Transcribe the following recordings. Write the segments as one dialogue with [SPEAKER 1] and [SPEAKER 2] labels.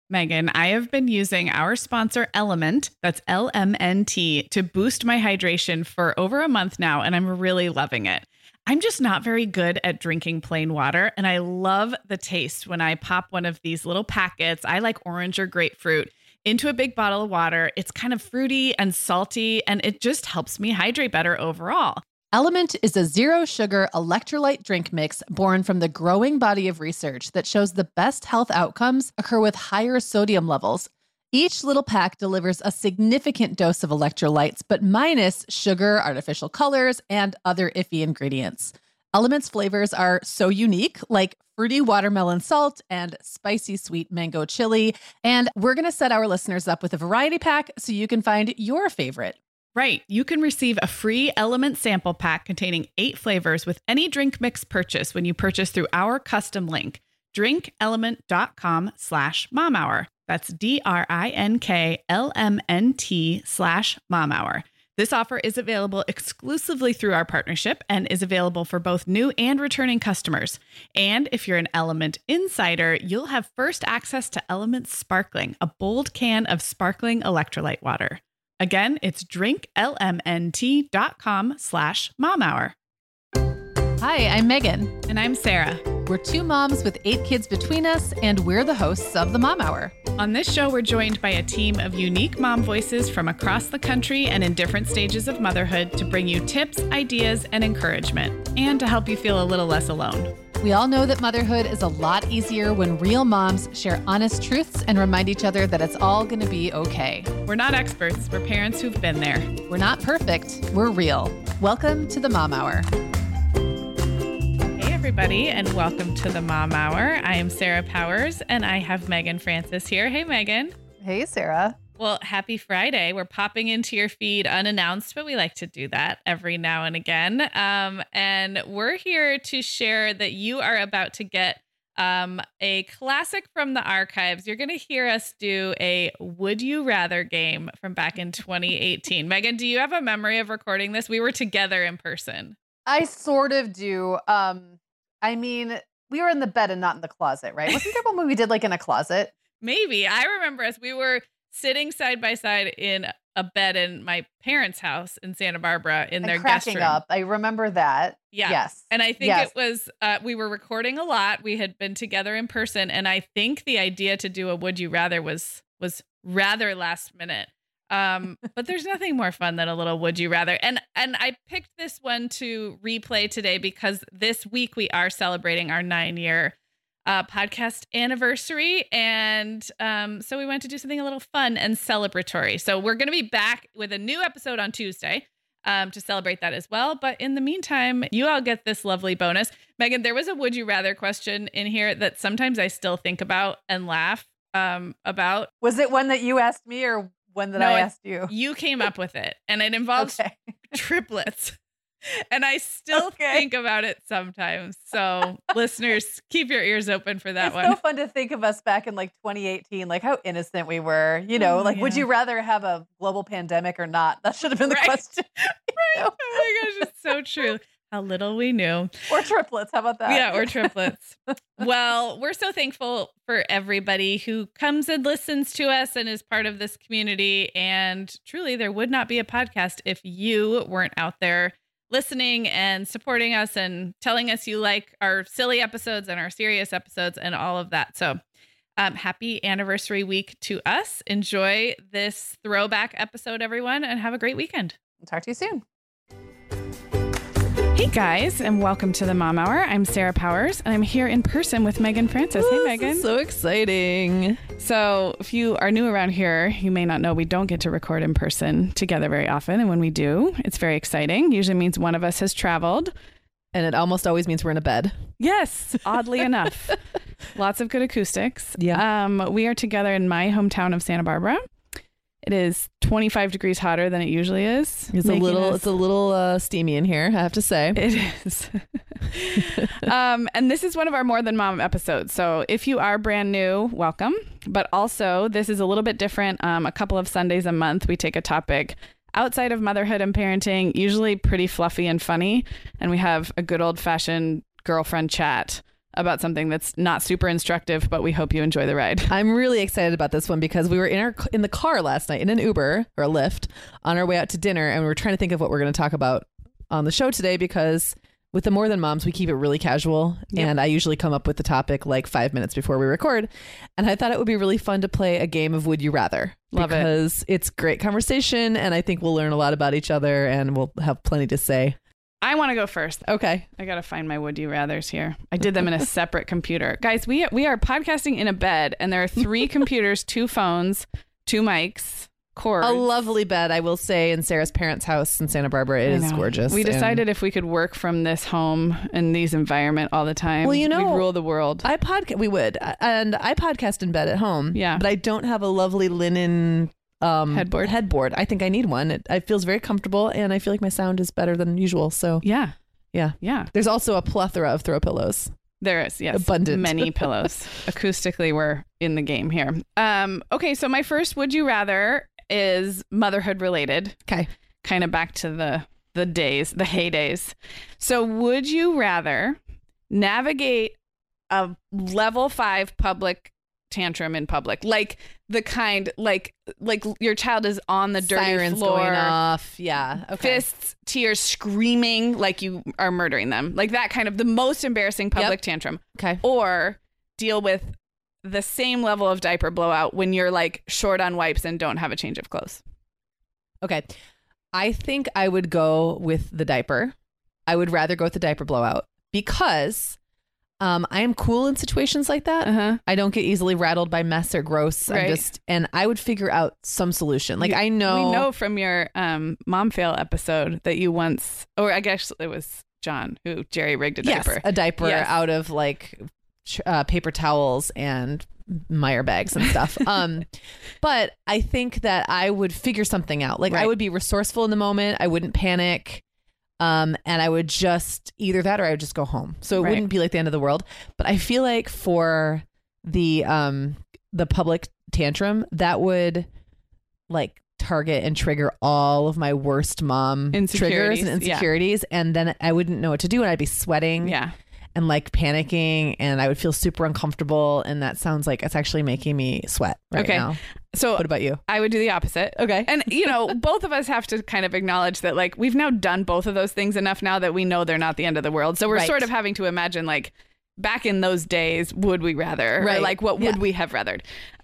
[SPEAKER 1] Megan, I have been using our sponsor Element, that's LMNT, to boost my hydration for over a month now, and I'm really loving it. I'm just not very good at drinking plain water, and I love the taste when I pop one of these little packets. I like orange or grapefruit into a big bottle of water. It's kind of fruity and salty, and it just helps me hydrate better overall.
[SPEAKER 2] Element is a zero-sugar electrolyte drink mix born from the growing body of research that shows the best health outcomes occur with higher sodium levels. Each little pack delivers a significant dose of electrolytes, but minus sugar, artificial colors, and other iffy ingredients. Element's flavors are so unique, like fruity watermelon salt and spicy sweet mango chili. And we're going to set our listeners up with a variety pack so you can find your favorite.
[SPEAKER 1] Right. You can receive a free Element sample pack containing 8 flavors with any drink mix purchase when you purchase through our custom link, drinkelement.com/momhour. That's DRINKLMNT/momhour. This is available exclusively through our partnership and is available for both new and returning customers. And if you're an Element insider, you'll have first access to Element Sparkling, a bold can of sparkling electrolyte water. Again, it's drinklmnt.com/momhour.
[SPEAKER 2] Hi, I'm Megan.
[SPEAKER 1] And I'm Sarah.
[SPEAKER 2] We're 2 moms with 8 kids between us, and we're the hosts of the Mom Hour.
[SPEAKER 1] On this show, we're joined by a team of unique mom voices from across the country and in different stages of motherhood to bring you tips, ideas, and encouragement, and to help you feel a little less alone.
[SPEAKER 2] We all know that motherhood is a lot easier when real moms share honest truths and remind each other that it's all going to be okay.
[SPEAKER 1] We're not experts. We're parents who've been there.
[SPEAKER 2] We're not perfect. We're real. Welcome to the Mom Hour.
[SPEAKER 1] Hey, everybody, and welcome to the Mom Hour. I am Sarah Powers, and I have Megan Francis here. Hey, Megan.
[SPEAKER 2] Hey, Sarah.
[SPEAKER 1] Well, happy Friday. We're popping into your feed unannounced, but we like to do that every now and again. And we're here to share that you are about to get a classic from the archives. You're going to hear us do a Would You Rather game from back in 2018. Megan, do you have a memory of recording this? We were together in person.
[SPEAKER 3] I sort of do. I mean, we were in the bed and not in the closet, right? Wasn't there one when we did like in a closet?
[SPEAKER 1] Maybe. I remember us. We were sitting side by side in a bed in my parents' house in Santa Barbara in their guest room.
[SPEAKER 3] Cracking up. I remember that.
[SPEAKER 1] Yeah.
[SPEAKER 3] Yes.
[SPEAKER 1] And I think it was, we were recording a lot. We had been together in person. And I think the idea to do a Would You Rather was rather last minute. But there's nothing more fun than a little Would You Rather. And I picked this one to replay today because this week we are celebrating our 9-year podcast anniversary. And so we wanted to do something a little fun and celebratory. So we're going to be back with a new episode on Tuesday to celebrate that as well. But in the meantime, you all get this lovely bonus. Megan, there was a Would You Rather question in here that sometimes I still think about and laugh about.
[SPEAKER 3] Was it one that you asked me or one that I asked you?
[SPEAKER 1] You came up with it, and it involves triplets. And I still think about it sometimes. So listeners, keep your ears open for that one.
[SPEAKER 3] It's so fun to think of us back in like 2018, like how innocent we were, you know, would you rather have a global pandemic or not? That should have been the question.
[SPEAKER 1] Right. Oh my gosh, it's so true. How little we knew.
[SPEAKER 3] Or triplets. How about that?
[SPEAKER 1] Yeah, or triplets. Well, we're so thankful for everybody who comes and listens to us and is part of this community. And truly, there would not be a podcast if you weren't out there listening and supporting us and telling us you like our silly episodes and our serious episodes and all of that. So happy anniversary week to us. Enjoy this throwback episode, everyone, and have a great weekend.
[SPEAKER 3] I'll talk to you soon.
[SPEAKER 1] Hey guys, and welcome to the Mom Hour. I'm Sarah Powers, and I'm here in person with Megan Francis. Hey, Megan.
[SPEAKER 4] This is so exciting.
[SPEAKER 1] So if you are new around here, you may not know we don't get to record in person together very often. And when we do, it's very exciting. Usually means one of us has traveled.
[SPEAKER 4] And it almost always means we're in a bed.
[SPEAKER 1] Yes, oddly enough. Lots of good acoustics.
[SPEAKER 4] Yeah.
[SPEAKER 1] We are together in my hometown of Santa Barbara. It is 25 degrees hotter than it usually is.
[SPEAKER 4] It's a little steamy in here, I have to say.
[SPEAKER 1] It is. And this is one of our More Than Mom episodes. So if you are brand new, welcome. But also, this is a little bit different. A couple of Sundays a month, we take a topic outside of motherhood and parenting, usually pretty fluffy and funny. And we have a good old fashioned girlfriend chat about something that's not super instructive, but we hope you enjoy the ride.
[SPEAKER 4] I'm really excited about this one because we were in the car last night in an Uber or a Lyft on our way out to dinner, and we were trying to think of what we're going to talk about on the show today because with the More Than Moms, we keep it really casual.
[SPEAKER 1] Yep.
[SPEAKER 4] And I usually come up with the topic like 5 minutes before we record. And I thought it would be really fun to play a game of Would You Rather.
[SPEAKER 1] Love it.
[SPEAKER 4] Because it's great conversation and I think we'll learn a lot about each other and we'll have plenty to say.
[SPEAKER 1] I want to go first.
[SPEAKER 4] Okay.
[SPEAKER 1] I got to find my Would You Rathers here. I did them in a separate computer. Guys, we are podcasting in a bed and there are 3 computers, 2 phones, 2 mics, cords.
[SPEAKER 4] A lovely bed, I will say, in Sarah's parents' house in Santa Barbara. It is gorgeous.
[SPEAKER 1] We decided if we could work from this home in these environment all the time,
[SPEAKER 4] well,
[SPEAKER 1] we'd rule the world.
[SPEAKER 4] We would. And I podcast in bed at home.
[SPEAKER 1] Yeah.
[SPEAKER 4] But I don't have a lovely linen headboard. I think I need one. It feels very comfortable and I feel like my sound is better than usual. So
[SPEAKER 1] yeah.
[SPEAKER 4] There's also a plethora of throw pillows.
[SPEAKER 1] There is, yes.
[SPEAKER 4] Abundant.
[SPEAKER 1] Many pillows. Acoustically, we're in the game here. Okay, so my first Would You Rather is motherhood related.
[SPEAKER 4] Okay.
[SPEAKER 1] Kind of back to the heydays. So would you rather navigate a level 5 public tantrum in public, like the kind like your child is on the dirty
[SPEAKER 4] Sirens
[SPEAKER 1] floor,
[SPEAKER 4] going off,
[SPEAKER 1] fists, tears, screaming like you are murdering them, like that kind of the most embarrassing public tantrum, or deal with the same level of diaper blowout when you're like short on wipes and don't have a change of clothes?
[SPEAKER 4] Okay, I think I would go with the diaper. I would rather go with the diaper blowout because I am cool in situations like that. I don't get easily rattled by mess or gross.
[SPEAKER 1] Right.
[SPEAKER 4] And I would figure out some solution. Like we
[SPEAKER 1] know from your mom fail episode that you once, or I guess it was John who jerry rigged a diaper.
[SPEAKER 4] Yes, a diaper out of like paper towels and Meyer bags and stuff. But I think that I would figure something out. Like I would be resourceful in the moment. I wouldn't panic. And I would just either that or I would just go home. So it wouldn't be like the end of the world. But I feel like for the public tantrum, that would like target and trigger all of my worst mom triggers and insecurities. And then I wouldn't know what to do. And I'd be sweating.
[SPEAKER 1] Yeah.
[SPEAKER 4] And like panicking, and I would feel super uncomfortable. And that sounds like it's actually making me sweat right now.
[SPEAKER 1] So
[SPEAKER 4] what about you?
[SPEAKER 1] I would do the opposite.
[SPEAKER 4] Okay.
[SPEAKER 1] And, both of us have to kind of acknowledge that like we've now done both of those things enough now that we know they're not the end of the world. So we're sort of having to imagine like back in those days, would we rather? Or like what would we have rathered?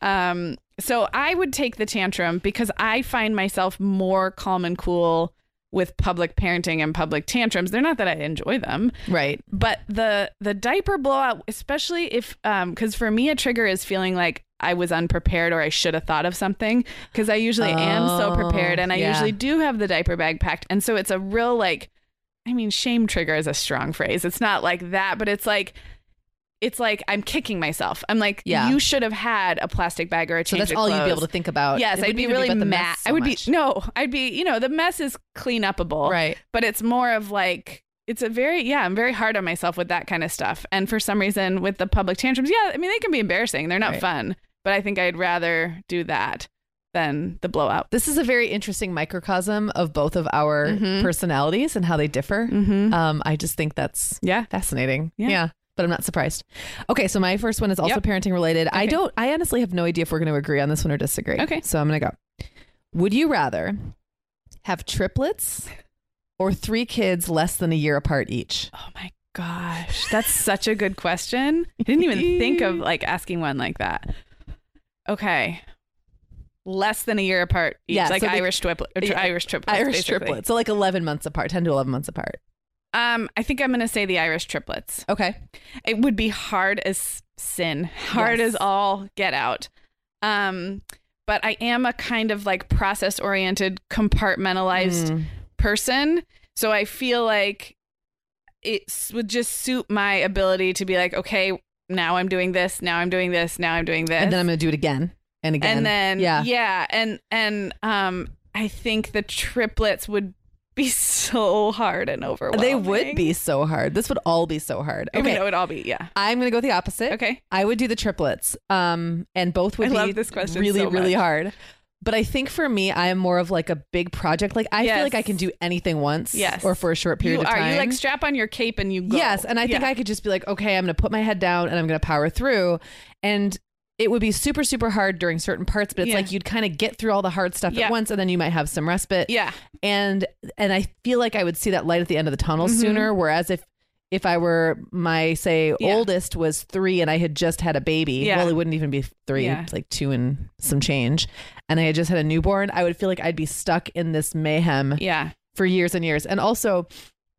[SPEAKER 1] So I would take the tantrum because I find myself more calm and cool with public parenting and public tantrums. They're not that I enjoy them.
[SPEAKER 4] Right.
[SPEAKER 1] But the diaper blowout, especially if, because for me, a trigger is feeling like I was unprepared or I should have thought of something, because I usually am so prepared and I usually do have the diaper bag packed. And so it's a real shame trigger is a strong phrase. It's not like that, but it's like I'm kicking myself. I'm like, you should have had a plastic bag or a change of clothes.
[SPEAKER 4] So that's all you'd be able to think about.
[SPEAKER 1] Yes, I'd be really mad. I'd be, the mess is clean upable.
[SPEAKER 4] Right.
[SPEAKER 1] But it's more of like, I'm very hard on myself with that kind of stuff. And for some reason with the public tantrums, they can be embarrassing. They're not fun. But I think I'd rather do that than the blowout.
[SPEAKER 4] This is a very interesting microcosm of both of our personalities and how they differ. I just think that's fascinating. Yeah. But I'm not surprised. Okay, so my first one is also parenting related. Okay. I honestly have no idea if we're going to agree on this one or disagree.
[SPEAKER 1] Okay.
[SPEAKER 4] So I'm going to go. Would you rather have triplets or 3 kids less than a year apart each?
[SPEAKER 1] Oh my gosh. That's such a good question. I didn't even think of like asking one like that. Okay. Less than a year apart each.
[SPEAKER 4] Yeah,
[SPEAKER 1] like
[SPEAKER 4] so
[SPEAKER 1] Irish triplets.
[SPEAKER 4] Irish triplets. So like 11 months apart, 10 to 11 months apart.
[SPEAKER 1] I think I'm going to say the Irish triplets.
[SPEAKER 4] Okay.
[SPEAKER 1] It would be hard as sin, hard as all get out. But I am a kind of like process oriented, compartmentalized person. So I feel like it would just suit my ability to be like, okay, now I'm doing this. Now I'm doing this. Now I'm doing this.
[SPEAKER 4] And then I'm going to do it again and again.
[SPEAKER 1] And then, And I think the triplets would be so hard and overwhelming.
[SPEAKER 4] They would be so hard. This would all be so hard.
[SPEAKER 1] Okay. It would all be,
[SPEAKER 4] I'm going to go with the opposite.
[SPEAKER 1] Okay.
[SPEAKER 4] I would do the triplets. And both would be
[SPEAKER 1] love this question
[SPEAKER 4] really,
[SPEAKER 1] so
[SPEAKER 4] really
[SPEAKER 1] much.
[SPEAKER 4] hard. But I think for me, I am more of like a big project. Like I feel like I can do anything once or for a short period of time.
[SPEAKER 5] You like strap on your cape and you go.
[SPEAKER 4] Yes. And I think I could just be like, okay, I'm going to put my head down and I'm going to power through. And it would be super, super hard during certain parts, but it's like you'd kind of get through all the hard stuff at once and then you might have some respite.
[SPEAKER 5] Yeah.
[SPEAKER 4] And I feel like I would see that light at the end of the tunnel sooner. Whereas if I were my, say, oldest was 3 and I had just had a baby, well, it wouldn't even be 3, it's like 2 and some change. And I had just had a newborn, I would feel like I'd be stuck in this mayhem for years and years. And also,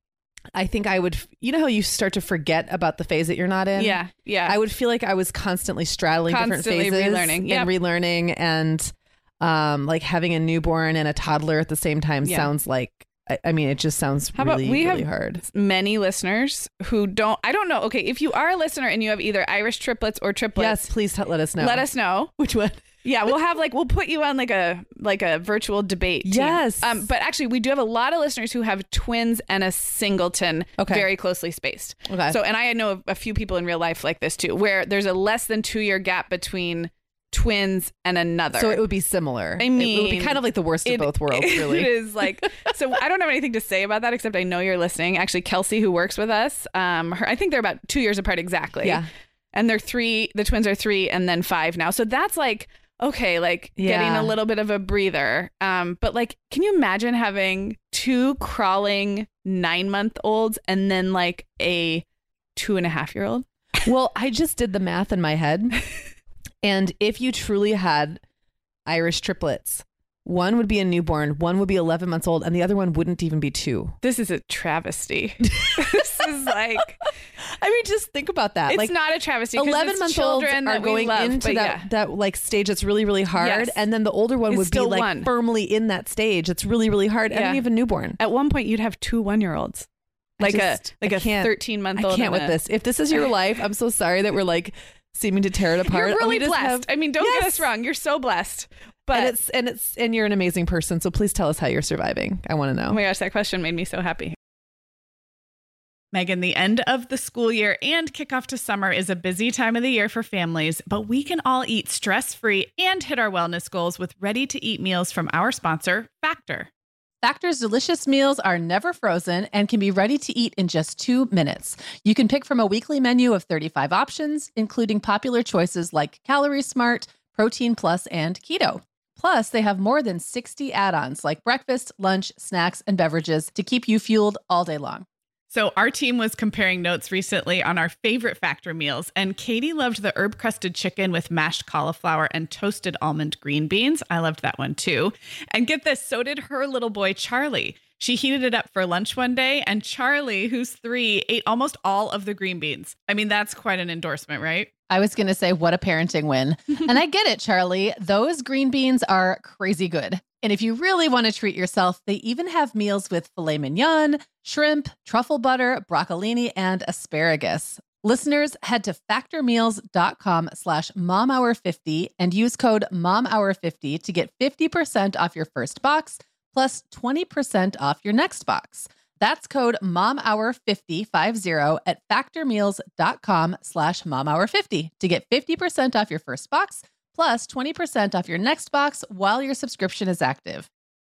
[SPEAKER 4] I think I would, you know how you start to forget about the phase that you're not in?
[SPEAKER 5] Yeah. Yeah.
[SPEAKER 4] I would feel like I was constantly straddling different phases
[SPEAKER 5] relearning.
[SPEAKER 4] And relearning. And like having a newborn and a toddler at the same time sounds like, I mean, it just sounds really hard.
[SPEAKER 5] Many listeners who I don't know. Okay, if you are a listener and you have either Irish triplets or triplets.
[SPEAKER 4] Yes, please let us know.
[SPEAKER 5] Let us know.
[SPEAKER 4] Which one?
[SPEAKER 5] Yeah, we'll put you on like a virtual debate team.
[SPEAKER 4] Yes.
[SPEAKER 5] But actually we do have a lot of listeners who have twins and a singleton very closely spaced. Okay. So, and I know a few people in real life like this too, where there's a less than 2-year gap between twins and another.
[SPEAKER 4] So it would be similar.
[SPEAKER 5] I mean,
[SPEAKER 4] it would be kind of like the worst of both worlds, really.
[SPEAKER 5] It is like, so I don't have anything to say about that, except I know you're listening. Actually, Kelsey, who works with us, I think they're about 2 years apart exactly.
[SPEAKER 4] Yeah.
[SPEAKER 5] And the twins are 3 and then 5 now. So that's like, okay, like getting a little bit of a breather. But like, can you imagine having 2 crawling 9-month-olds and then like a 2.5-year-old?
[SPEAKER 4] Well, I just did the math in my head. And if you truly had Irish triplets, one would be a newborn, one would be 11 months old, and the other one wouldn't even be 2.
[SPEAKER 5] This is a travesty. This is like,
[SPEAKER 4] I mean, just think about that.
[SPEAKER 5] It's
[SPEAKER 4] like,
[SPEAKER 5] not a travesty.
[SPEAKER 4] 11-month-olds are going into that like stage that's really, really hard. Yes. And then the older one would be like firmly in that stage. It's really, really hard. And even newborn.
[SPEAKER 5] At one point, you'd have 2 1-year-olds. Like a 13-month-old.
[SPEAKER 4] I can't with this. If this is your life, I'm so sorry that we're like seeming to tear it apart.
[SPEAKER 5] You're really blessed. I mean, don't get us wrong. You're so blessed. But
[SPEAKER 4] and you're an amazing person. So please tell us how you're surviving. I want to know.
[SPEAKER 5] Oh my gosh, that question made me so happy.
[SPEAKER 1] Megan, the end of the school year and kickoff to summer is a busy time of the year for families, but we can all eat stress-free and hit our wellness goals with ready-to-eat meals from our sponsor, Factor.
[SPEAKER 2] Factor's delicious meals are never frozen and can be ready to eat in just 2 minutes. You can pick from a weekly menu of 35 options, including popular choices like Calorie Smart, Protein Plus, and Keto. Plus, they have more than 60 add-ons like breakfast, lunch, snacks, and beverages to keep you fueled all day long.
[SPEAKER 1] So our team was comparing notes recently on our favorite Factor meals, and Katie loved the herb-crusted chicken with mashed cauliflower and toasted almond green beans. I loved that one too. And get this, so did her little boy, Charlie. She heated it up for lunch one day, and Charlie, who's 3, ate almost all of the green beans. I mean, that's quite an endorsement, right?
[SPEAKER 2] I was going to say, what a parenting win. And I get it, Charlie. Those green beans are crazy good. And if you really want to treat yourself, they even have meals with filet mignon, shrimp, truffle butter, broccolini, and asparagus. Listeners, head to factormeals.com/momhour50 and use code momhour50 to get 50% off your first box plus 20% off your next box. That's code momhour50 at factormeals.com/momhour50 to get 50% off your first box plus 20% off your next box while your subscription is active.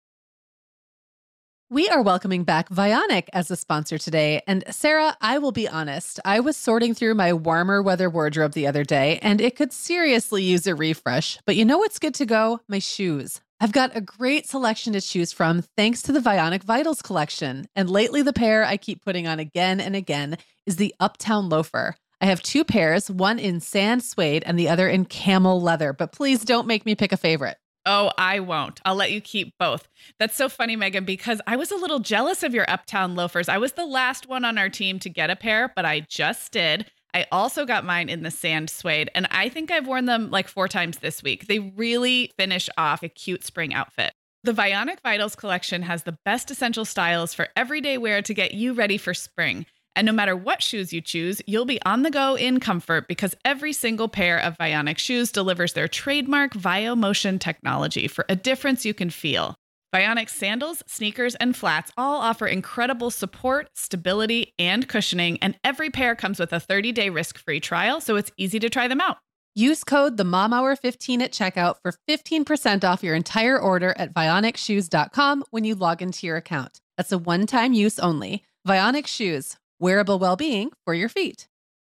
[SPEAKER 2] We are welcoming back Vionic as a sponsor today. And Sarah, I will be honest, I was sorting through my warmer weather wardrobe the other day, and it could seriously use a refresh. But you know what's good to go? My shoes. I've got a great selection to choose from thanks to the Vionic Vitals collection. And lately, the pair I keep putting on again and again is the Uptown Loafer. I have 2 pairs, one in sand suede and the other in camel leather, but please don't make me pick a favorite.
[SPEAKER 1] Oh, I won't. I'll let you keep both. That's so funny, Megan, because I was a little jealous of your Uptown loafers. I was the last one on our team to get a pair, but I just did. I also got mine in the sand suede, and I think I've worn them like 4 times this week. They really finish off a cute spring outfit. The Vionic Vitals collection has the best essential styles for everyday wear to get you ready for spring. And no matter what shoes you choose, you'll be on the go in comfort because every single pair of Vionic shoes delivers their trademark VioMotion technology for a difference you can feel. Vionic sandals, sneakers, and flats all offer incredible support, stability, and cushioning, and every pair comes with a 30-day risk-free trial, so it's easy to try them out.
[SPEAKER 2] Use code TheMomHour15 at checkout for 15% off your entire order at VionicShoes.com when you log into your account. That's a one-time use only. Vionic Shoes, wearable well-being for your feet.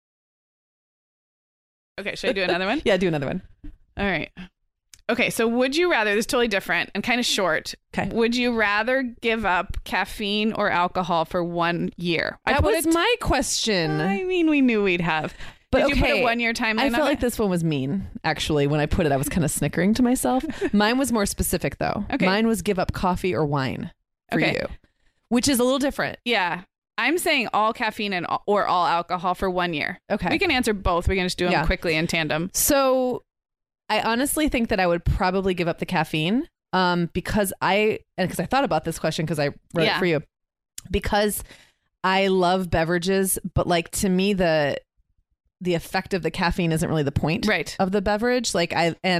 [SPEAKER 5] Okay, should I do another one?
[SPEAKER 4] Yeah, do another one.
[SPEAKER 5] All right. Okay, so would you rather, this is totally different and kind of short.
[SPEAKER 4] Okay.
[SPEAKER 5] Would you rather give up caffeine or alcohol for 1 year?
[SPEAKER 4] That was my question.
[SPEAKER 5] I mean, we knew we'd have.
[SPEAKER 4] But
[SPEAKER 5] Did you put a
[SPEAKER 4] okay,
[SPEAKER 5] 1 year timeline
[SPEAKER 4] I
[SPEAKER 5] on
[SPEAKER 4] felt like
[SPEAKER 5] it?
[SPEAKER 4] this one was mean. Actually, when I put it, I was kind of snickering to myself. Mine was more specific, though.
[SPEAKER 5] Okay.
[SPEAKER 4] Mine was give up coffee or wine for
[SPEAKER 5] Okay.
[SPEAKER 4] you, which is a little different.
[SPEAKER 5] Yeah. I'm saying all caffeine or all alcohol for 1 year.
[SPEAKER 4] Okay.
[SPEAKER 5] We can answer both. We can just do them
[SPEAKER 4] Yeah.
[SPEAKER 5] quickly in tandem.
[SPEAKER 4] So I honestly think that I would probably give up the caffeine because I thought about this question because I wrote it for you. Because I love beverages, but like to me the effect of the caffeine isn't really the point
[SPEAKER 5] Right.
[SPEAKER 4] of the beverage. Like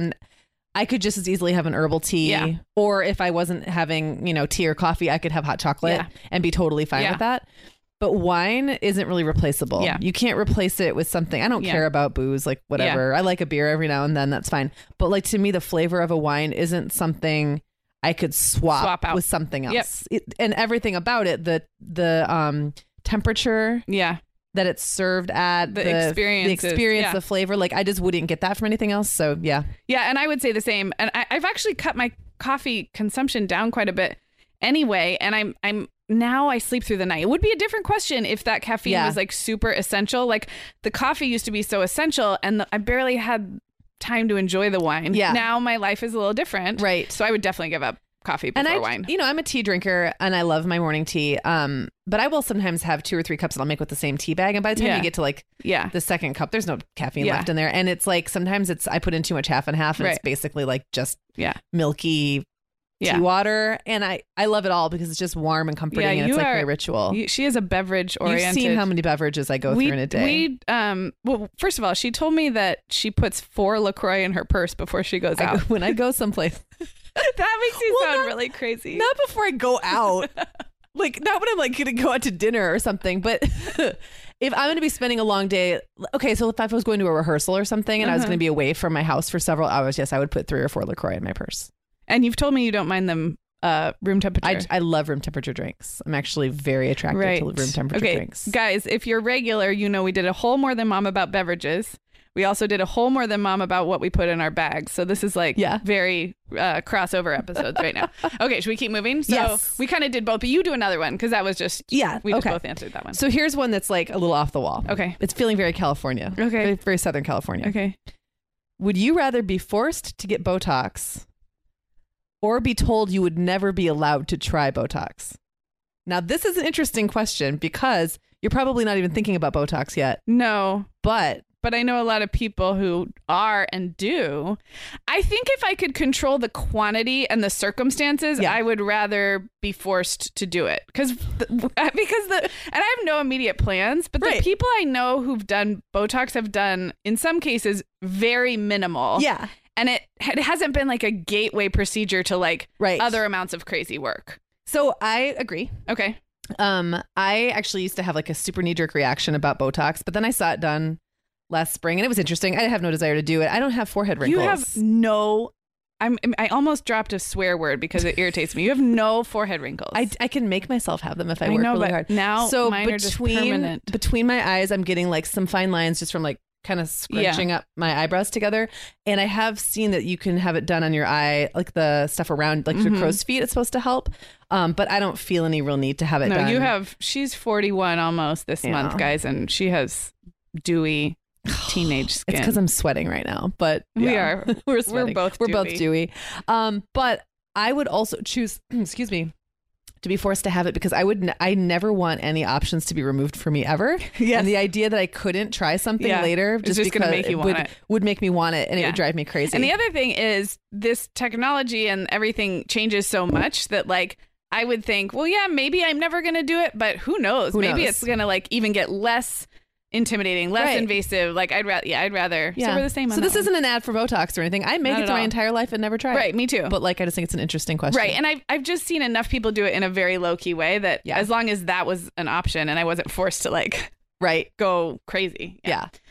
[SPEAKER 4] I could just as easily have an herbal tea,
[SPEAKER 5] Yeah.
[SPEAKER 4] or if I wasn't having, tea or coffee, I could have hot chocolate
[SPEAKER 5] Yeah.
[SPEAKER 4] and be totally fine
[SPEAKER 5] Yeah.
[SPEAKER 4] with that. But wine isn't really replaceable.
[SPEAKER 5] Yeah.
[SPEAKER 4] You can't replace it with something. I don't
[SPEAKER 5] Yeah.
[SPEAKER 4] care about booze, like whatever. I like a beer every now and then. That's fine. But like to me, the flavor of a wine isn't something I could swap
[SPEAKER 5] out
[SPEAKER 4] with something else. And everything about it, the temperature
[SPEAKER 5] Yeah.
[SPEAKER 4] that it's served at,
[SPEAKER 5] The experiences, yeah.
[SPEAKER 4] the flavor, like I just wouldn't get that from anything else. So yeah.
[SPEAKER 5] Yeah, and I would say the same. And I've actually cut my coffee consumption down quite a bit anyway. And I'm now I sleep through the night. It would be a different question if that caffeine
[SPEAKER 4] Yeah.
[SPEAKER 5] was like super essential. Like the coffee used to be so essential, and I barely had time to enjoy the wine.
[SPEAKER 4] Yeah.
[SPEAKER 5] Now my life is a little different.
[SPEAKER 4] Right.
[SPEAKER 5] So I would definitely give up coffee before wine.
[SPEAKER 4] I'm a tea drinker and I love my morning tea. But I will sometimes have 2 or 3 cups that I'll make with the same tea bag. And by the time
[SPEAKER 5] Yeah.
[SPEAKER 4] you get to like
[SPEAKER 5] Yeah.
[SPEAKER 4] the second cup, there's no caffeine
[SPEAKER 5] Yeah.
[SPEAKER 4] left in there. And it's like sometimes I put in too much half and half, and
[SPEAKER 5] Right.
[SPEAKER 4] it's basically like just
[SPEAKER 5] Yeah.
[SPEAKER 4] milky
[SPEAKER 5] Yeah.
[SPEAKER 4] tea water. And I love it all because it's just warm and comforting, and it's like my ritual.
[SPEAKER 5] She is a beverage
[SPEAKER 4] You've
[SPEAKER 5] oriented.
[SPEAKER 4] seen how many beverages I go through in a day.
[SPEAKER 5] Well, first of all, she told me that she puts 4 LaCroix in her purse before she goes out.
[SPEAKER 4] When I go someplace,
[SPEAKER 5] That makes you
[SPEAKER 4] Well,
[SPEAKER 5] sound really crazy.
[SPEAKER 4] not before I go out. Like, not when I'm like going to go out to dinner or something, but if I'm going to be spending a long day, okay, so if I was going to a rehearsal or something and I was going to be away from my house for several hours, yes, I would put 3 or 4 LaCroix in my purse.
[SPEAKER 5] And you've told me you don't mind them room temperature.
[SPEAKER 4] I love room temperature drinks. I'm actually very attracted to room temperature drinks.
[SPEAKER 5] Guys, if you're regular, we did a whole More Than Mom about beverages. We also did a whole More Than Mom about what we put in our bags. So this is like very crossover episodes right now. Okay, should we keep moving? So
[SPEAKER 4] Yes.
[SPEAKER 5] we kind of did both, but you do another one because that was just, we just both answered that one.
[SPEAKER 4] So here's one that's like a little off the wall.
[SPEAKER 5] Okay.
[SPEAKER 4] It's feeling very California.
[SPEAKER 5] Okay.
[SPEAKER 4] Very, very Southern California.
[SPEAKER 5] Okay.
[SPEAKER 4] Would you rather be forced to get Botox or be told you would never be allowed to try Botox? Now, this is an interesting question because you're probably not even thinking about Botox yet,
[SPEAKER 5] No.
[SPEAKER 4] but
[SPEAKER 5] I know a lot of people who are and do. I think if I could control the quantity and the circumstances, I would rather be forced to do it. And I have no immediate plans, but the people I know who've done Botox have done, in some cases, very minimal.
[SPEAKER 4] yeah.
[SPEAKER 5] And it hasn't been like a gateway procedure to like other amounts of crazy work.
[SPEAKER 4] So I agree.
[SPEAKER 5] Okay.
[SPEAKER 4] I actually used to have like a super knee-jerk reaction about Botox, but then I saw it done last spring and it was interesting. I have no desire to do it. I don't have forehead wrinkles.
[SPEAKER 5] You have no... I almost dropped a swear word because it irritates me. You have no forehead wrinkles.
[SPEAKER 4] I can make myself have them if I
[SPEAKER 5] I
[SPEAKER 4] work
[SPEAKER 5] know,
[SPEAKER 4] really
[SPEAKER 5] but
[SPEAKER 4] hard.
[SPEAKER 5] now
[SPEAKER 4] so
[SPEAKER 5] mine are just permanent.
[SPEAKER 4] between my eyes, I'm getting like some fine lines just from like kind of scrunching up my eyebrows together. And I have seen that you can have it done on your eye, like the stuff around like your crow's feet. It's supposed to help. But I don't feel any real need to have it done.
[SPEAKER 5] She's 41 almost this month, guys, and she has dewy teenage skin.
[SPEAKER 4] It's because I'm sweating right now, but
[SPEAKER 5] we are.
[SPEAKER 4] We're sweating.
[SPEAKER 5] We're both
[SPEAKER 4] dewy. But I would also choose, excuse me, to be forced to have it because I never want any options to be removed for me ever.
[SPEAKER 5] Yes.
[SPEAKER 4] And the idea that I couldn't try something later
[SPEAKER 5] It's just
[SPEAKER 4] because
[SPEAKER 5] gonna make you want it.
[SPEAKER 4] would make me want it, and it would drive me crazy.
[SPEAKER 5] And the other thing is this technology and everything changes so much that like I would think, well, yeah, maybe I'm never going to do it, but who knows? Maybe it's going to like even get less intimidating, less invasive. Like I'd rather. So we're the same on
[SPEAKER 4] So
[SPEAKER 5] that
[SPEAKER 4] this
[SPEAKER 5] one.
[SPEAKER 4] isn't an ad for Botox or anything. I make
[SPEAKER 5] Not
[SPEAKER 4] it
[SPEAKER 5] at
[SPEAKER 4] through my
[SPEAKER 5] all.
[SPEAKER 4] entire life and never tried.
[SPEAKER 5] Right, me too.
[SPEAKER 4] But like I just think it's an interesting question.
[SPEAKER 5] Right, and I've just seen enough people do it in a very low key way that as long as that was an option and I wasn't forced to like go crazy.
[SPEAKER 4] Yeah.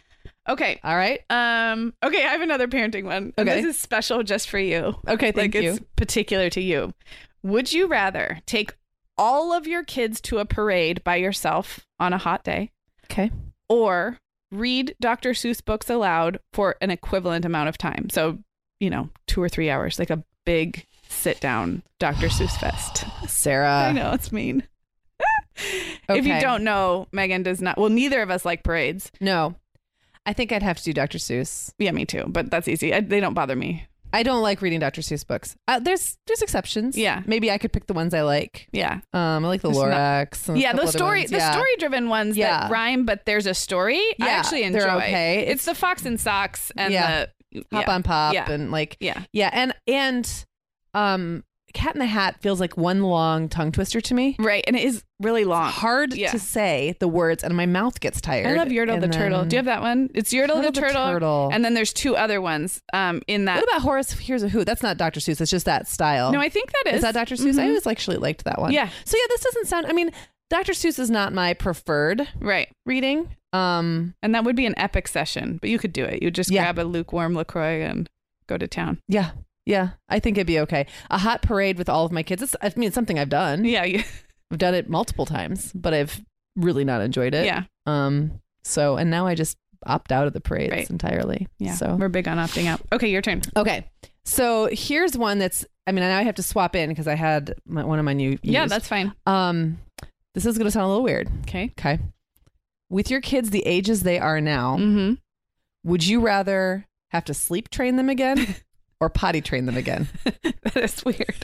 [SPEAKER 5] Okay.
[SPEAKER 4] All right.
[SPEAKER 5] Okay, I have another parenting one. And
[SPEAKER 4] Okay.
[SPEAKER 5] this is special just for you.
[SPEAKER 4] Okay, thank you.
[SPEAKER 5] It's particular to you. Would you rather take all of your kids to a parade by yourself on a hot day,
[SPEAKER 4] Okay.
[SPEAKER 5] or read Dr. Seuss books aloud for an equivalent amount of time? So, 2 or 3 hours, like a big sit down Dr. Seuss fest.
[SPEAKER 4] Sarah.
[SPEAKER 5] I know, it's mean. If you
[SPEAKER 4] Okay.
[SPEAKER 5] don't know, Megan does not. Well, neither of us like parades.
[SPEAKER 4] No. I think I'd have to do Dr. Seuss.
[SPEAKER 5] Yeah, me too. But that's easy. They don't bother me.
[SPEAKER 4] I don't like reading Dr. Seuss books. There's exceptions.
[SPEAKER 5] Yeah.
[SPEAKER 4] Maybe I could pick the ones I like.
[SPEAKER 5] Yeah.
[SPEAKER 4] I like the
[SPEAKER 5] There's not-
[SPEAKER 4] Lorax. and a
[SPEAKER 5] Yeah,
[SPEAKER 4] couple
[SPEAKER 5] those
[SPEAKER 4] other ones. Yeah.
[SPEAKER 5] story driven ones
[SPEAKER 4] Yeah.
[SPEAKER 5] that rhyme, but there's a story. I
[SPEAKER 4] Yeah,
[SPEAKER 5] actually enjoy.
[SPEAKER 4] they're okay.
[SPEAKER 5] It's the Fox and Socks and
[SPEAKER 4] Yeah.
[SPEAKER 5] the
[SPEAKER 4] Hop on Pop
[SPEAKER 5] Yeah.
[SPEAKER 4] and like
[SPEAKER 5] Yeah.
[SPEAKER 4] yeah, and Cat in the Hat feels like one long tongue twister to me.
[SPEAKER 5] Right. And it is really long.
[SPEAKER 4] It's hard
[SPEAKER 5] Yeah.
[SPEAKER 4] to say the words, and my mouth gets tired.
[SPEAKER 5] I love Yertle the
[SPEAKER 4] And
[SPEAKER 5] Turtle.
[SPEAKER 4] then-
[SPEAKER 5] Do you have that one? It's Yertle the Turtle. And then there's 2 other ones in that.
[SPEAKER 4] What about Horace Here's a Who? That's not Dr. Seuss. It's just that style.
[SPEAKER 5] No, I think that is.
[SPEAKER 4] Is that Dr. Seuss? I
[SPEAKER 5] Mhm.
[SPEAKER 4] always actually liked that one.
[SPEAKER 5] Yeah.
[SPEAKER 4] So yeah, this doesn't sound. I mean, Dr. Seuss is not my preferred
[SPEAKER 5] Right.
[SPEAKER 4] reading.
[SPEAKER 5] And that would be an epic session, but you could do it. You just
[SPEAKER 4] Yeah.
[SPEAKER 5] grab a lukewarm LaCroix and go to town.
[SPEAKER 4] Yeah. Yeah, I think it'd be okay. A hot parade with all of my kids. It's something I've done.
[SPEAKER 5] Yeah.
[SPEAKER 4] I've done it multiple times, but I've really not enjoyed it.
[SPEAKER 5] Yeah.
[SPEAKER 4] So, and now I just opt out of the parades
[SPEAKER 5] Right.
[SPEAKER 4] entirely.
[SPEAKER 5] Yeah.
[SPEAKER 4] So,
[SPEAKER 5] We're big on opting out. Okay, your turn.
[SPEAKER 4] okay. So here's one that's, I mean, now I have to swap in because I had one of my new.
[SPEAKER 5] Yeah,
[SPEAKER 4] used.
[SPEAKER 5] that's fine.
[SPEAKER 4] This is going to sound a little weird.
[SPEAKER 5] Okay.
[SPEAKER 4] Okay. With your kids the ages they are now,
[SPEAKER 5] Mm-hmm.
[SPEAKER 4] would you rather have to sleep train them again or potty train them again?
[SPEAKER 5] That is weird.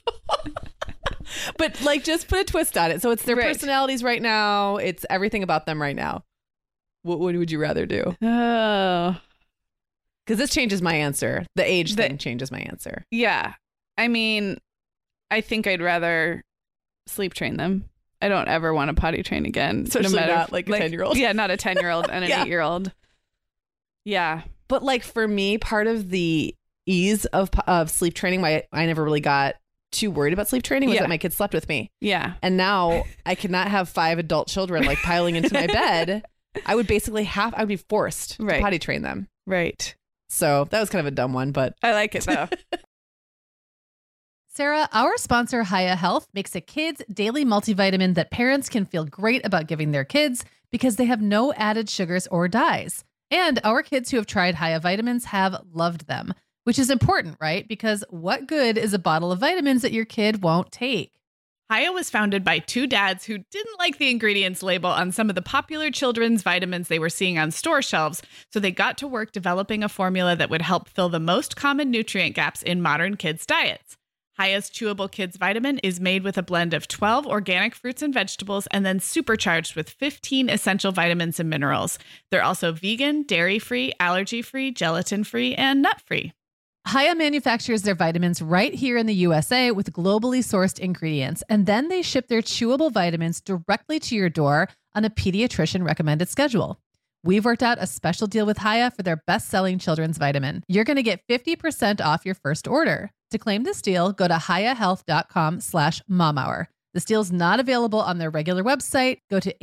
[SPEAKER 4] But like, just put a twist on it. So it's their
[SPEAKER 5] Right.
[SPEAKER 4] personalities right now. It's everything about them right now. What would you rather do?
[SPEAKER 5] Oh.
[SPEAKER 4] Because this changes my answer. The age
[SPEAKER 5] The-
[SPEAKER 4] thing changes my answer.
[SPEAKER 5] Yeah. I mean, I think I'd rather sleep train them. I don't ever want to potty train again.
[SPEAKER 4] Especially not like a 10-year-old.
[SPEAKER 5] Yeah, not a 10-year-old and an
[SPEAKER 4] Yeah.
[SPEAKER 5] 8-year-old. Yeah.
[SPEAKER 4] But like for me, part of the ease of sleep training, why I never really got too worried about sleep training was
[SPEAKER 5] Yeah.
[SPEAKER 4] that my kids slept with me.
[SPEAKER 5] Yeah.
[SPEAKER 4] And now I cannot have 5 adult children like piling into my bed. I would be forced
[SPEAKER 5] Right.
[SPEAKER 4] to potty train them.
[SPEAKER 5] Right.
[SPEAKER 4] So that was kind of a dumb one, but
[SPEAKER 5] I like it though.
[SPEAKER 2] Sarah, our sponsor, Hiya Health, makes a kids' daily multivitamin that parents can feel great about giving their kids because they have no added sugars or dyes. And our kids who have tried Hiya vitamins have loved them, which is important, right? Because what good is a bottle of vitamins that your kid won't take?
[SPEAKER 1] Hiya was founded by 2 dads who didn't like the ingredients label on some of the popular children's vitamins they were seeing on store shelves, so they got to work developing a formula that would help fill the most common nutrient gaps in modern kids' diets. Hiya's Chewable Kids Vitamin is made with a blend of 12 organic fruits and vegetables and then supercharged with 15 essential vitamins and minerals. They're also vegan, dairy-free, allergy-free, gelatin-free, and nut-free.
[SPEAKER 2] Hiya manufactures their vitamins right here in the USA with globally sourced ingredients, and then they ship their chewable vitamins directly to your door on a pediatrician recommended schedule. We've worked out a special deal with Hiya for their best-selling children's vitamin. You're going to get 50% off your first order. To claim this deal, go to hiyahealth.com/momhour. This deal's not available on their regular website. Go to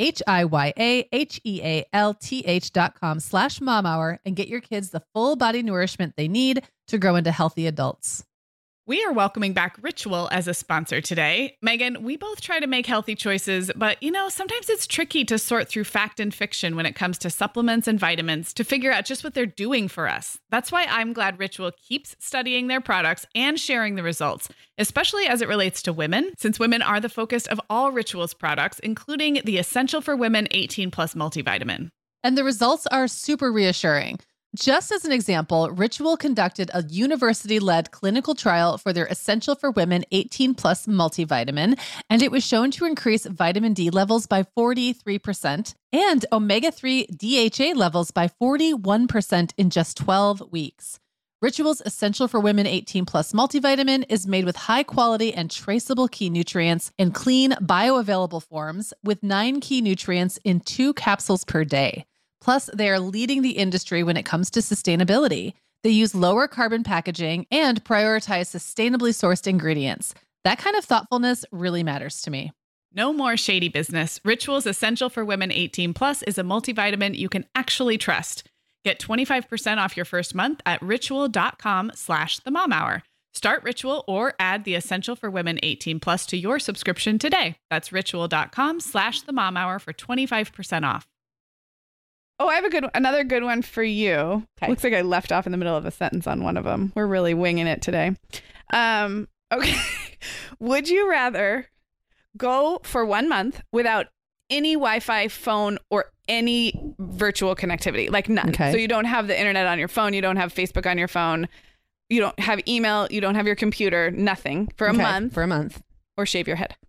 [SPEAKER 2] hiyahealth.com/momhour and get your kids the full body nourishment they need to grow into healthy adults.
[SPEAKER 1] We are welcoming back Ritual as a sponsor today. Megan, we both try to make healthy choices, but sometimes it's tricky to sort through fact and fiction when it comes to supplements and vitamins to figure out just what they're doing for us. That's why I'm glad Ritual keeps studying their products and sharing the results, especially as it relates to women, since women are the focus of all Ritual's products, including the Essential for Women 18+ multivitamin.
[SPEAKER 2] And the results are super reassuring. Just as an example, Ritual conducted a university-led clinical trial for their Essential for Women 18+ multivitamin, and it was shown to increase vitamin D levels by 43% and omega-3 DHA levels by 41% in just 12 weeks. Ritual's Essential for Women 18+ multivitamin is made with high-quality and traceable key nutrients in clean, bioavailable forms with 9 key nutrients in 2 capsules per day. Plus, they are leading the industry when it comes to sustainability. They use lower carbon packaging and prioritize sustainably sourced ingredients. That kind of thoughtfulness really matters to me.
[SPEAKER 1] No more shady business. Ritual's Essential for Women 18+ is a multivitamin you can actually trust. Get 25% off your first month at ritual.com/themomhour. Start Ritual or add the Essential for Women 18 Plus to your subscription today. That's ritual.com/themomhour for 25% off.
[SPEAKER 5] Oh, I have another good one for you.
[SPEAKER 4] Okay.
[SPEAKER 5] Looks like I left off in the middle of a sentence on one of them. We're really winging it today. Okay. Would you rather go for 1 month without any Wi-Fi, phone, or any virtual connectivity? Like none.
[SPEAKER 4] Okay.
[SPEAKER 5] So you don't have the internet on your phone. You don't have Facebook on your phone. You don't have email. You don't have your computer. Nothing for a month.
[SPEAKER 4] For a month.
[SPEAKER 5] Or shave your head.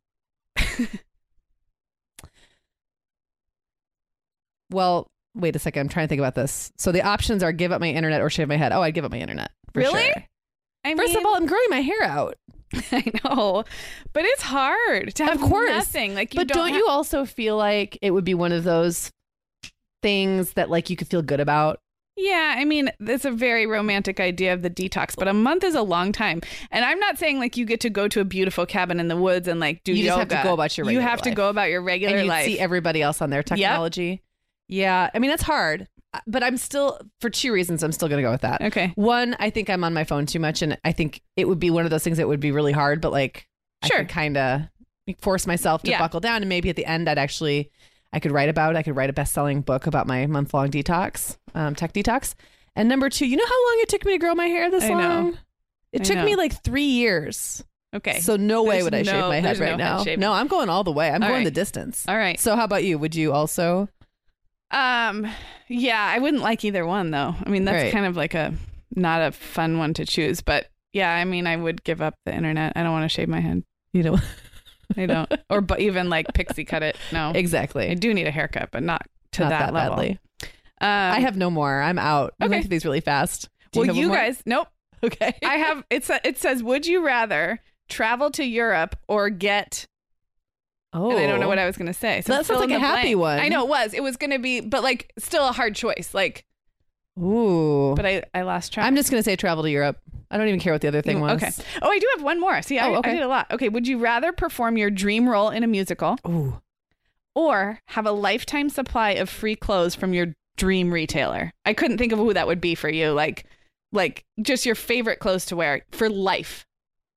[SPEAKER 4] Well, wait a second. I'm trying to think about this. So the options are give up my internet or shave my head. Oh, I'd give up my internet. For
[SPEAKER 5] Really?
[SPEAKER 4] Sure.
[SPEAKER 5] I
[SPEAKER 4] First
[SPEAKER 5] mean,
[SPEAKER 4] of all, I'm growing my hair out.
[SPEAKER 5] I know, but it's hard to have
[SPEAKER 4] Of course.
[SPEAKER 5] nothing. Like, you
[SPEAKER 4] But don't you also feel like it would be one of those things that like you could feel good about?
[SPEAKER 5] Yeah, I mean, it's a very romantic idea of the detox, but a month is a long time. And I'm not saying like you get to go to a beautiful cabin in the woods and like do
[SPEAKER 4] You
[SPEAKER 5] yoga.
[SPEAKER 4] just have to go about your
[SPEAKER 5] You
[SPEAKER 4] regular
[SPEAKER 5] have to
[SPEAKER 4] life.
[SPEAKER 5] go about your regular
[SPEAKER 4] And you
[SPEAKER 5] life.
[SPEAKER 4] see everybody else on their technology. Yeah. I mean, that's hard. But I'm still, for two reasons, I'm still going to go with that.
[SPEAKER 5] Okay.
[SPEAKER 4] One, I think I'm on my phone too much. And I think it would be one of those things that would be really hard. But like,
[SPEAKER 5] Sure.
[SPEAKER 4] I could kind of force myself to
[SPEAKER 5] Yeah.
[SPEAKER 4] buckle down. And maybe at the end, I could write a best-selling book about my month-long detox, tech detox. And number two, you know how long it took me to grow my hair this
[SPEAKER 5] I know.
[SPEAKER 4] long? It
[SPEAKER 5] I
[SPEAKER 4] took
[SPEAKER 5] know.
[SPEAKER 4] me like 3 years.
[SPEAKER 5] Okay.
[SPEAKER 4] So no way
[SPEAKER 5] There's
[SPEAKER 4] would I shave my head
[SPEAKER 5] there's
[SPEAKER 4] right
[SPEAKER 5] no
[SPEAKER 4] now.
[SPEAKER 5] head shaving.
[SPEAKER 4] No, I'm going all the way. I'm
[SPEAKER 5] All
[SPEAKER 4] going
[SPEAKER 5] right.
[SPEAKER 4] the distance.
[SPEAKER 5] All right.
[SPEAKER 4] So how about you? Would you also?
[SPEAKER 5] Yeah, I wouldn't like either one though. I mean, that's
[SPEAKER 4] Right.
[SPEAKER 5] kind of like not a fun one to choose, but yeah, I mean, I would give up the internet. I don't want to shave my head.
[SPEAKER 4] You know,
[SPEAKER 5] I don't. Or but even like pixie cut it. No.
[SPEAKER 4] exactly.
[SPEAKER 5] I do need a haircut, but not to
[SPEAKER 4] Not
[SPEAKER 5] that level.
[SPEAKER 4] badly. I have no more. I'm out. I'm
[SPEAKER 5] okay.
[SPEAKER 4] going through these really fast. Do
[SPEAKER 5] Well,
[SPEAKER 4] have one
[SPEAKER 5] you
[SPEAKER 4] more?
[SPEAKER 5] guys, nope.
[SPEAKER 4] Okay.
[SPEAKER 5] I have. It says, would you rather travel to Europe or get?
[SPEAKER 4] Oh,
[SPEAKER 5] And I don't know what I was going to say. So
[SPEAKER 4] That sounds
[SPEAKER 5] fill
[SPEAKER 4] like
[SPEAKER 5] in
[SPEAKER 4] a
[SPEAKER 5] the
[SPEAKER 4] happy
[SPEAKER 5] blank.
[SPEAKER 4] one.
[SPEAKER 5] I know it was. It was going to be, but like still a hard choice. Like,
[SPEAKER 4] Ooh.
[SPEAKER 5] but I lost track.
[SPEAKER 4] I'm just going to say travel to Europe. I don't even care what the other thing was.
[SPEAKER 5] Okay. Oh, I do have one more. See, I
[SPEAKER 4] okay.
[SPEAKER 5] did a lot. Okay. Would you rather perform your dream role in a musical
[SPEAKER 4] Ooh.
[SPEAKER 5] or have a lifetime supply of free clothes from your dream retailer? I couldn't think of who that would be for you. Like just your favorite clothes to wear for life.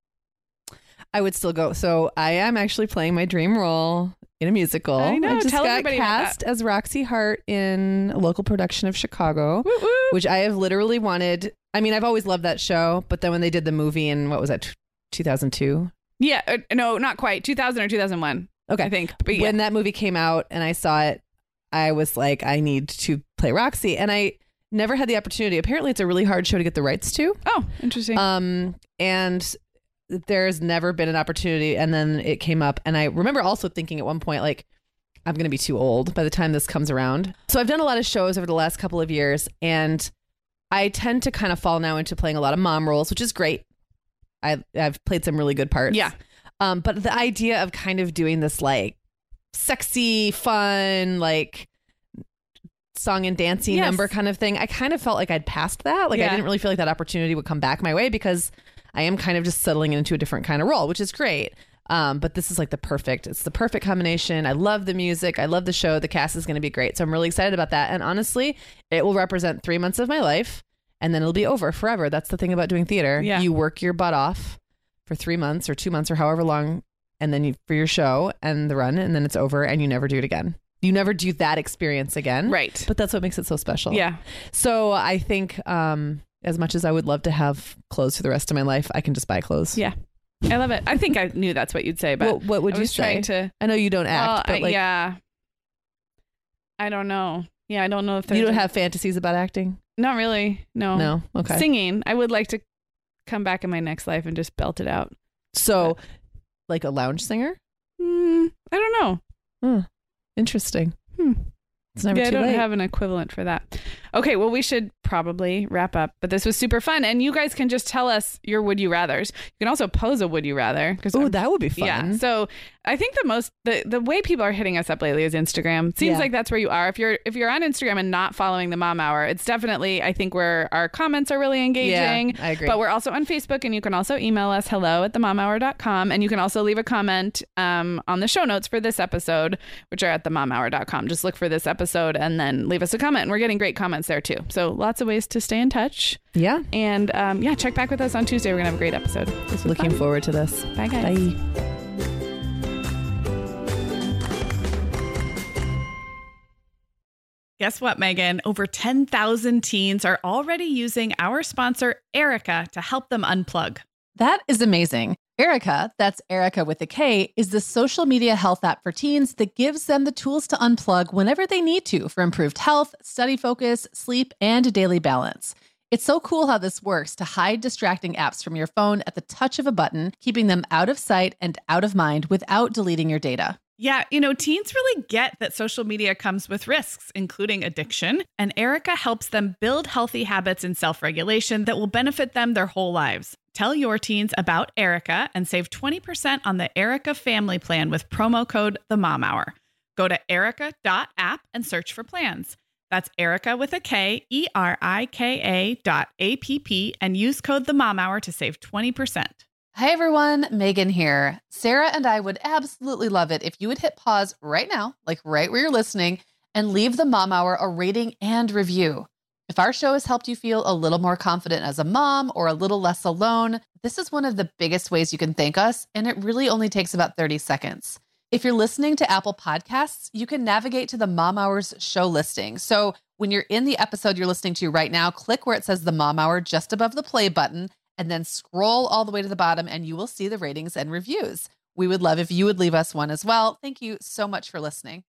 [SPEAKER 4] I would still go. So I am actually playing my dream role in a musical.
[SPEAKER 5] I know.
[SPEAKER 4] just
[SPEAKER 5] Tell
[SPEAKER 4] got
[SPEAKER 5] everybody about
[SPEAKER 4] cast as Roxy Hart in a local production of Chicago,
[SPEAKER 5] Woo woo.
[SPEAKER 4] which I have literally wanted. I mean, I've always loved that show, but then when they did the movie in, what was that, 2002?
[SPEAKER 5] Yeah. No, not quite. 2000 or 2001.
[SPEAKER 4] Okay.
[SPEAKER 5] I think. But yeah.
[SPEAKER 4] When that movie came out and I saw it, I was like, I need to play Roxy. And I never had the opportunity. Apparently, it's a really hard show to get the rights to.
[SPEAKER 5] Oh, interesting.
[SPEAKER 4] And there's never been an opportunity. And then it came up. And I remember also thinking at one point, like, I'm going to be too old by the time this comes around. So I've done a lot of shows over the last couple of years. And I tend to kind of fall now into playing a lot of mom roles, which is great. I've played some really good parts.
[SPEAKER 5] Yeah.
[SPEAKER 4] But the idea of kind of doing this like sexy, fun, like song and dancey
[SPEAKER 5] Yes.
[SPEAKER 4] number kind of thing, I kind of felt like I'd passed that. Like I
[SPEAKER 5] Yeah.
[SPEAKER 4] didn't really feel like that opportunity would come back my way because I am kind of just settling into a different kind of role, which is great. But this is like it's the perfect combination. I love the music. I love the show. The cast is going to be great. So I'm really excited about that. And honestly, it will represent 3 months of my life and then it'll be over forever. That's the thing about doing theater.
[SPEAKER 5] Yeah.
[SPEAKER 4] You work your butt off for 3 months or 2 months or however long. And then for your show and the run, and then it's over and you never do it again. You never do that experience again.
[SPEAKER 5] Right.
[SPEAKER 4] But that's what makes it so special.
[SPEAKER 5] Yeah.
[SPEAKER 4] So I think as much as I would love to have clothes for the rest of my life, I can just buy clothes.
[SPEAKER 5] Yeah. I love it. I think I knew that's what you'd say, but
[SPEAKER 4] What would
[SPEAKER 5] I
[SPEAKER 4] you
[SPEAKER 5] was
[SPEAKER 4] say?
[SPEAKER 5] trying to.
[SPEAKER 4] I know you don't act, but like
[SPEAKER 5] yeah. I don't know. Yeah, I don't know if there's
[SPEAKER 4] you don't have fantasies about acting?
[SPEAKER 5] Not really. No.
[SPEAKER 4] No. Okay.
[SPEAKER 5] Singing. I would like to come back in my next life and just belt it out.
[SPEAKER 4] So like a lounge singer?
[SPEAKER 5] I don't know.
[SPEAKER 4] Interesting.
[SPEAKER 5] Hmm.
[SPEAKER 4] It's never
[SPEAKER 5] Yeah, I
[SPEAKER 4] too
[SPEAKER 5] don't
[SPEAKER 4] late.
[SPEAKER 5] have an equivalent for that. Okay, well, we should probably wrap up, but this was super fun. And you guys can just tell us your would you rathers. You can also pose a would you rather.
[SPEAKER 4] Oh, that would be fun.
[SPEAKER 5] Yeah. So I think the way people are hitting us up lately is Instagram. Seems
[SPEAKER 4] Yeah.
[SPEAKER 5] like that's where you are. If you're on Instagram and not following the Mom Hour, it's definitely, I think, where our comments are really engaging.
[SPEAKER 4] Yeah, I agree.
[SPEAKER 5] But we're also on Facebook, and you can also email us hello@themomhour.com, and you can also leave a comment on the show notes for this episode, which are at themomhour.com. Just look for this episode and then leave us a comment. And we're getting great comments there too. So lots of ways to stay in touch.
[SPEAKER 4] Yeah.
[SPEAKER 5] And check back with us on Tuesday. We're going to have a great episode.
[SPEAKER 4] Looking forward to this.
[SPEAKER 5] Bye, guys.
[SPEAKER 4] Bye.
[SPEAKER 1] Guess what, Megan? Over 10,000 teens are already using our sponsor, Erica, to help them unplug.
[SPEAKER 2] That is amazing. Erica, that's Erica with a K, is the social media health app for teens that gives them the tools to unplug whenever they need to for improved health, study focus, sleep, and daily balance. It's so cool how this works to hide distracting apps from your phone at the touch of a button, keeping them out of sight and out of mind without deleting your data.
[SPEAKER 1] Yeah, teens really get that social media comes with risks, including addiction, and Erica helps them build healthy habits and self-regulation that will benefit them their whole lives. Tell your teens about Erica and save 20% on the Erica family plan with promo code TheMomHour. Go to erica.app and search for plans. That's Erica with a K, ERIKA.app, and use code TheMomHour to save 20%.
[SPEAKER 2] Hi everyone, Megan here. Sarah and I would absolutely love it if you would hit pause right now, like right where you're listening, and leave the Mom Hour a rating and review. If our show has helped you feel a little more confident as a mom or a little less alone, this is one of the biggest ways you can thank us, and it really only takes about 30 seconds. If you're listening to Apple Podcasts, you can navigate to the Mom Hour's show listing. So when you're in the episode you're listening to right now, click where it says the Mom Hour just above the play button, and then scroll all the way to the bottom and you will see the ratings and reviews. We would love if you would leave us one as well. Thank you so much for listening.